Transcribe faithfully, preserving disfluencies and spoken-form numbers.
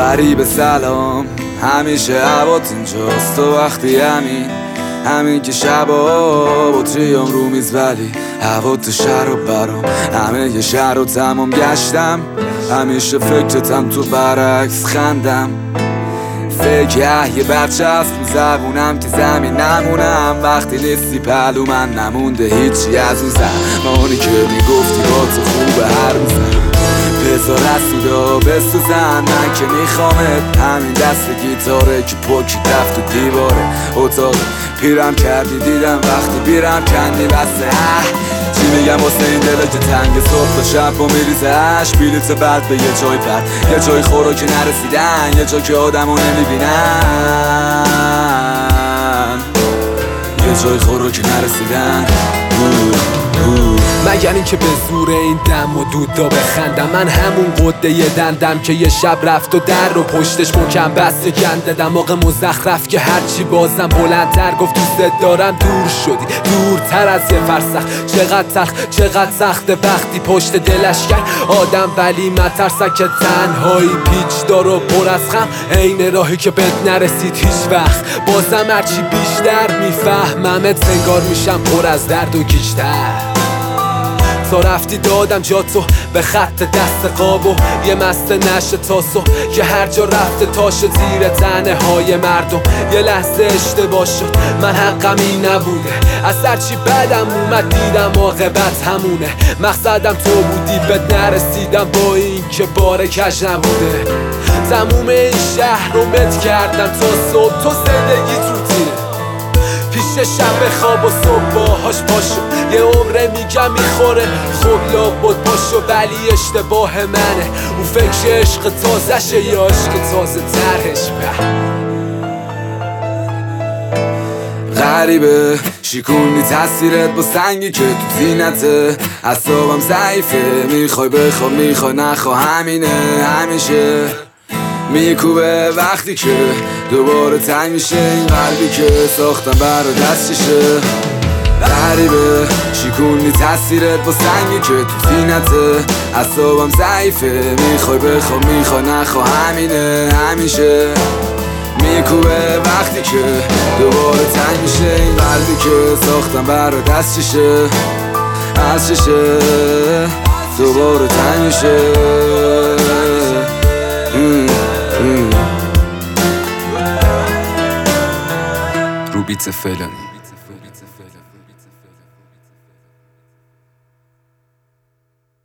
غریب سلام، همیشه هوات اینجاست تو وقتی همین همین که شبا بطریام رو میز ولی هوا تو شهر و برام همه یه شهر رو تمام گشتم، همیشه فکرتم تو برعکس خندم. فکر یه بچه هست تو زبونم که زمین نمونم، وقتی نیستی پلو من نمونده هیچی از اون زمانی که میگفتی با تو خوبه هر روزم. بذار رسیدا بسوزن من که میخوامت، همین دست گیتاره که پوکی دفت و دیواره اتاق پیرم کردی دیدم وقتی بیرم کندی بسته. اه چی میگم واسه این دله که تنگ صبح تا شب با میریزش بلیت بعد به یه جای بعد یه جای خورا که نرسیدن، یه جا که آدمو نمیبینن، یه جای خورا که نرسیدن. مگر این که به زور این دم و دودا بخندم، من همون قده یه دندم که یه شب رفت و در رو پشتش محکم بسته گنددم. موقع مزخرف که هرچی بازم بلندتر گفت دوست دارم دور شدی دورتر از یه فرسخ. چقدر سخت چقدر سخت وقتی پشت دلش کرد آدم ولی مترسک که تنهایی پیچ دار و پر از خم، عین راهی که بهت نرسید هیچ وقت. بازم هرچی بیشتر میفهممت سنگار میشم پر از درد و گیجتر. تا رفتی دادم جاتو به خط دست قاب و یه مست نشه تاسو که هر جا رفته تاش زیر تنه های مردم. یه لحظه اشتباه شد من حقمی نبوده، از هرچی بدم اومد دیدم عاقبت همونه. مقصدم تو بودی بهت نرسیدم با این که بار کج نبوده. تموم این شهر رو مت کردم تا صبح، تو زندگیت روتینه پیش شب خواب و صبح باهاش پاشو. یه عمره میگم میخوره خب لابد پاشو، ولی اشتباه منه اون فکر عشق تازشه یا عشق تازه ترش. به غریبه شیکونی تاثیرت با سنگی که تو زینته، اعصابم ضعیفه میخوای بخوا میخوای نخوا همینه همیشه میکوبه وقتی که دوباره تنگ میشه این قلبی که ساختم برا دستشه. غریبه شیکونی تاثیرت با سنگی که تو زینته، اعصابم ضعیفه میخوای بخوا میخوای نخوا همینه همیشه میکوبه وقتی که دوباره تنگ میشه این قلبی که ساختم برا دستشه. از چشه دوباره تنگ میشه. رو بیت فلانی